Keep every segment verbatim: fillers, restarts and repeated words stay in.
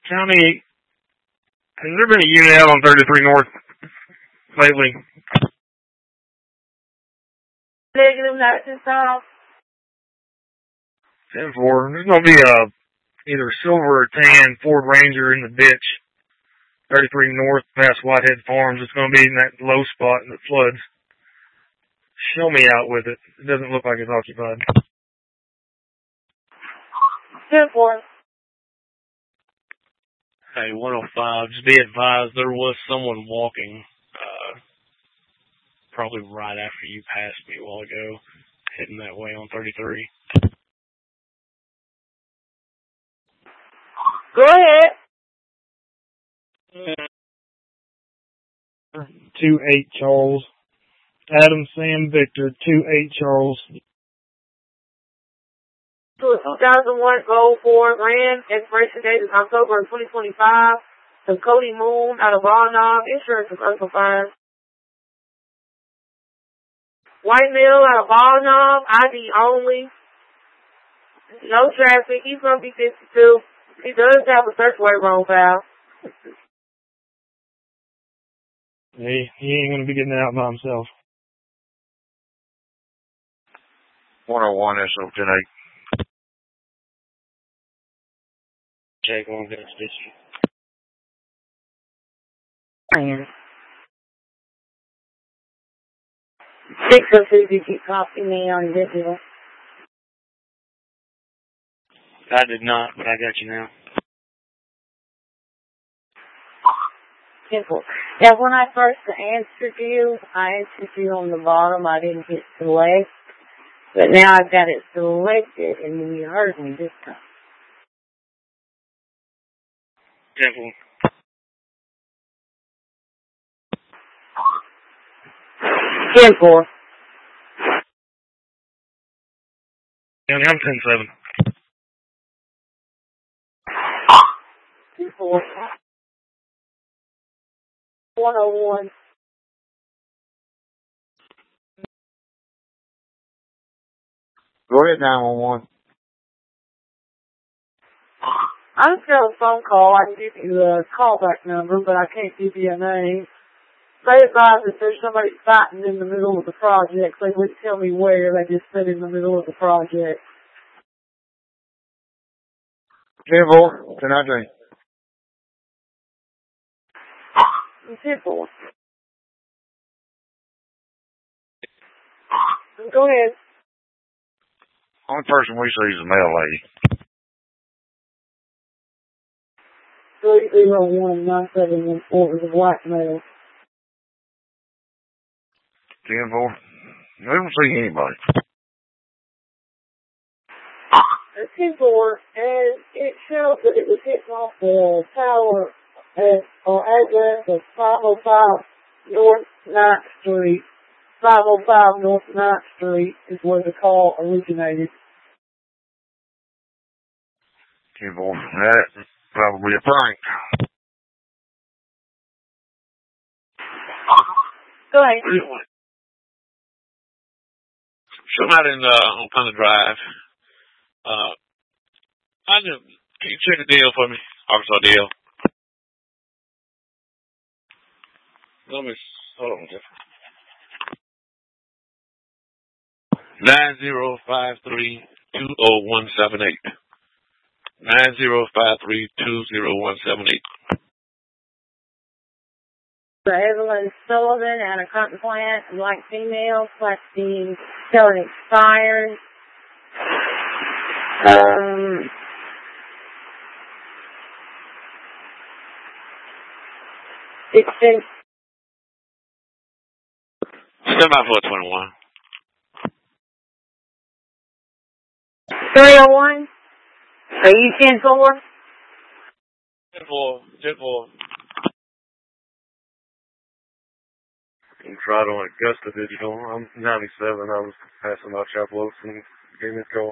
County, has there been a unit out on thirty-three North lately? Negative, not this time. ten four. There's going to be a either silver or tan Ford Ranger in the ditch. thirty-three North past Whitehead Farms. It's going to be in that low spot that floods. Show me out with it. It doesn't look like it's occupied. ten four. Hey, one oh five, just be advised there was someone walking, uh, probably right after you passed me a while ago, heading that way on thirty-three. Go ahead. two eight Charles. Adam Sam Victor, two eight Charles. two thousand one Gold Ford Ram. Expiration date is October twenty twenty-five. To Cody Moon out of Volnob. Insurance is unconfined. White Mill out of Volnob. I D only. No traffic. He's going to be fifty-two. He does have a search waiver on file. He, he ain't going to be getting it out by himself. one oh one S O ten eight. Check on this district. six oh two, did you copy me on digital? I did not, but I got you now. Simple. Now, when I first answered you, I answered you on the bottom. I didn't hit select. But now I've got it selected, and then you heard me this time. Simple. Simple. County, I'm ten seven. Simple. one oh one. Go ahead, nine one one. I just got a phone call. I can give you a callback number, but I can't give you a name. They advise if there's somebody fighting in the middle of the project. They wouldn't tell me where. They just sit in the middle of the project. ten four, ten nineteen. Simple. Go ahead. Only person we see is the mail lady. three zero one nine seven one four is a black male. ten four. We don't see anybody. It's ten four, and it shows that it was hitting off the tower at our address of five oh five North ninth Street. five oh five North ninth Street is where the call originated. ten four. That's probably a prank. Go ahead. So I'm out in, uh, on Thunder Drive. Uh, I just, can you check a deal for me? Arkansas deal. Let me, hold on just. Nine zero five three two zero one seven eight. Nine zero five three two zero one seven eight. So Evelyn Sullivan out of Cotton Plant, black female, plastic selling expired. Um, it's been Stand by for twenty-one. three oh one? Are you ten four? ten four. ten four. You tried on Augusta Digital. I'm ninety-seven. I was passing by Chapel Oaks and gave me a call.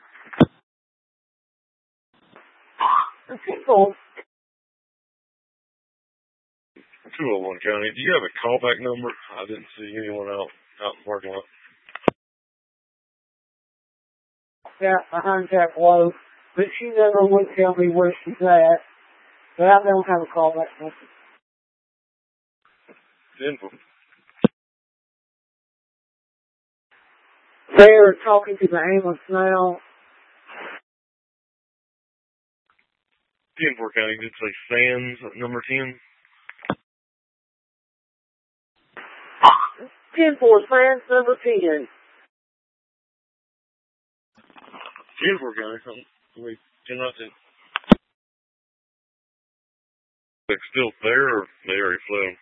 ten four. two oh one County. Do you have a callback number? I didn't see anyone out out in the parking lot. Yeah, behind Chapel Oaks, but she never would tell me where she's at. But I don't have a callback message. ten four. They're talking to the ambulance now. ten four County, did say Sands at number ten. ten four, Sands number ten. ten four County, something. Wait, ten nothing. They're still there, or they already fled?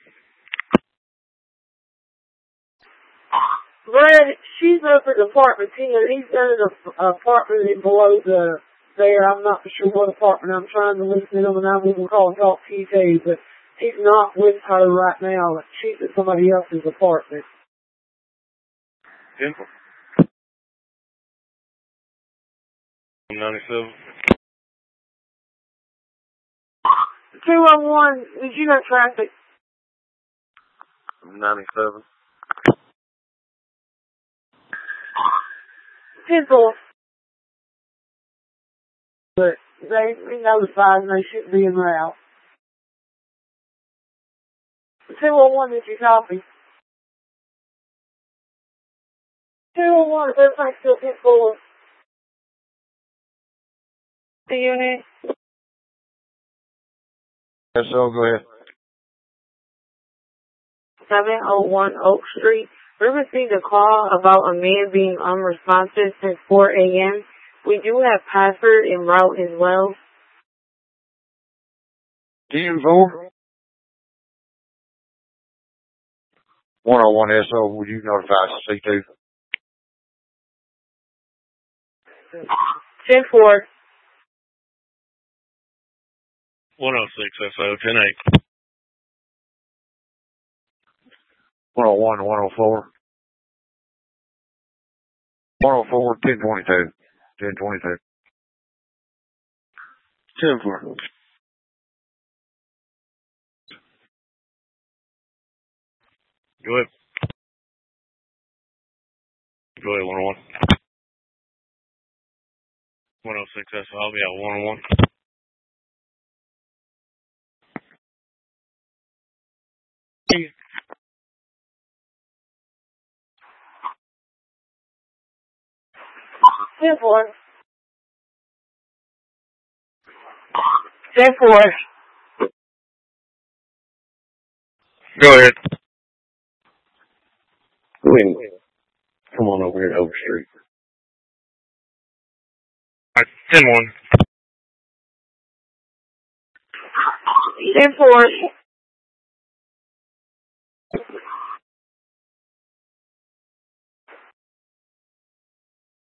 Brad, she's up at apartment ten. He's in an apartment below the there. I'm not sure what apartment. I'm trying to listen to him, and I'm even calling talk to you too, but he's not with her right now. She's at somebody else's apartment. ten four. ninety-seven. two one one, did you know traffic? ninety-seven. ten four. But they be notified and they shouldn't be en route. two one one, did you copy? two one one, is everything still ten four? The unit. Yes, so go ahead. seven oh one Oak Street. We received a call about a man being unresponsive since four a.m. We do have password en route as well. ten four. one oh one S O, would you notify C two? ten four. one oh six S O, ten eight. one oh one, one oh four. one oh four, ten twenty-two. ten twenty-two. ten four. Go ahead. Go ahead, one oh one. one oh six S O, I'll be at one oh one. ten four. ten four. Go ahead. Wait, come on over here to Oak Street. Alright, ten one. ten four.